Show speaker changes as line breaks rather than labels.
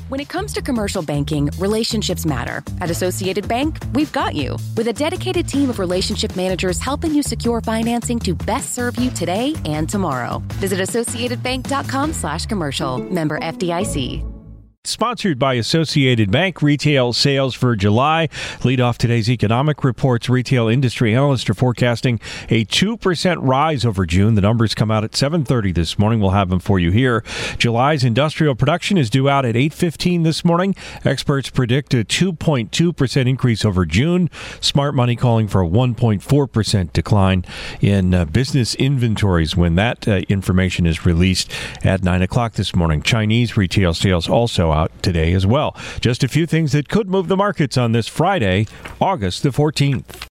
When it comes to commercial banking, relationships matter. At Associated Bank, we've got you. With a dedicated team of relationship managers helping you secure financing to best serve you today and tomorrow. Visit AssociatedBank.com/commercial. Member FDIC.
Sponsored by Associated Bank. Retail sales for July lead off today's economic reports. Retail industry analysts are forecasting a 2% rise over June. The numbers come out at 7:30 this morning. We'll have them for you here. July's industrial production is due out at 8:15 this morning. Experts predict a 2.2% increase over June. Smart Money calling for a 1.4% decline in business inventories when that information is released at 9 o'clock this morning. Chinese retail sales also out today as well. Just a few things that could move the markets on this Friday, August the 14th.